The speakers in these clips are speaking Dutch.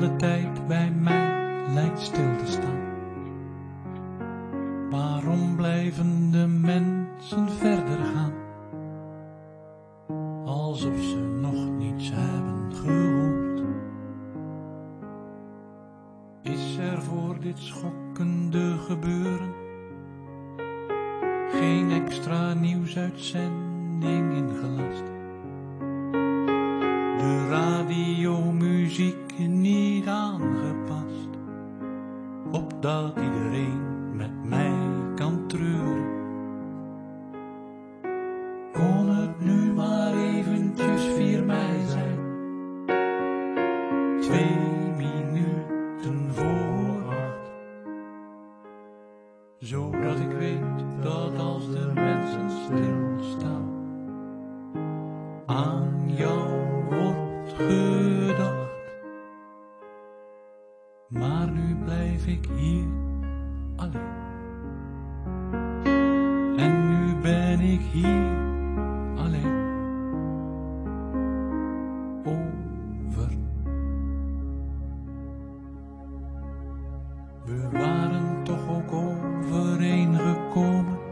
de tijd bij mij lijkt stil te staan. Waarom blijven de mensen verder gaan? Alsof ze nog niets hebben gehoord. Is er voor dit schokkende gebeuren geen extra nieuwsuitzending ingelast? De radiomuziek niet aangepast, opdat iedereen met mij kan treuren. Kon het nu maar eventjes 4 mei zijn, 2 minuten voor 8, zodat ik weet dat als de mensen stilstaan, aan jou wordt gedacht. Maar nu blijf ik hier alleen. En nu ben ik hier alleen. Over. We waren toch ook overeengekomen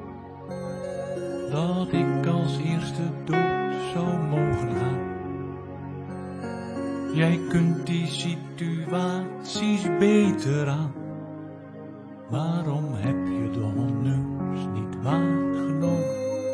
dat ik als eerste dood zou mogen gaan. Jij kunt die situaties beter aan. Waarom heb je de honneurs niet waargenomen?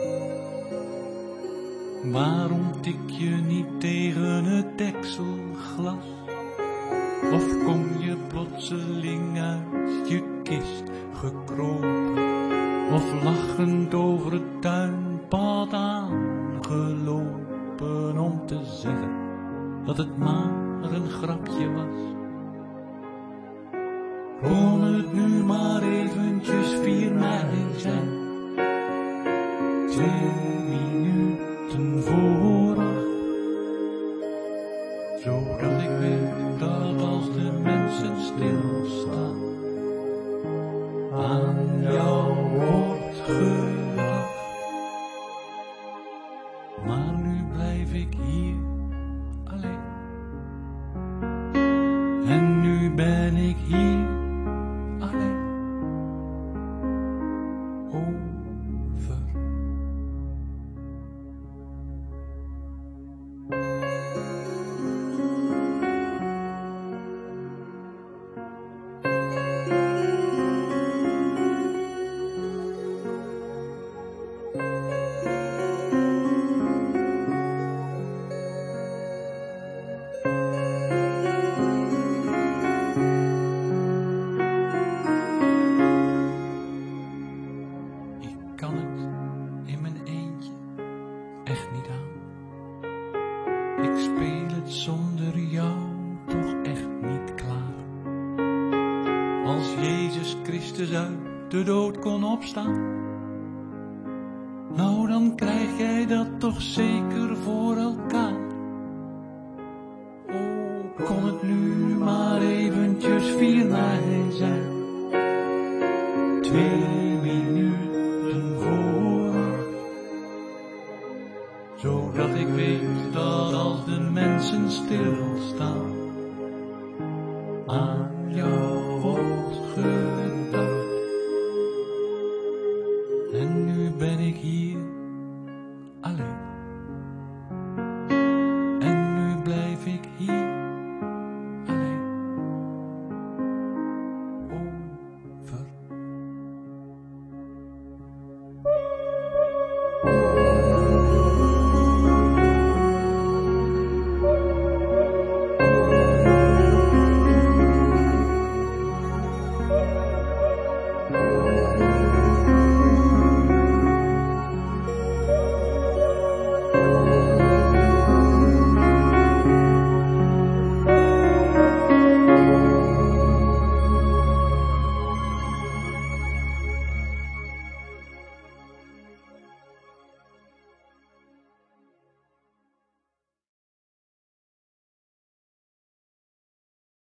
Waarom tik je niet tegen het dekselglas? Of kom je plotseling uit je kist gekropen? Of lachend over het tuinpad aangelopen om te zeggen dat het maar een grapje was? Kon het nu maar eventjes 4 mei zijn, 2 minuten voor 8, zodat ik weet dat als de mensen stilstaan, aan jou wordt gedacht. Maar nu blijf ik hier alleen. En nu ben ik hier alleen. Over. Kan het in mijn eentje echt niet aan. Ik speel het zonder jou toch echt niet klaar. Als Jezus Christus uit de dood kon opstaan, nou dan krijg jij dat toch zeker voor elkaar. Oh, kon het nu maar eventjes 4 mei zijn, 2 minuten voor 8, zodat ik weet dat als de mensen stilstaan, aan jou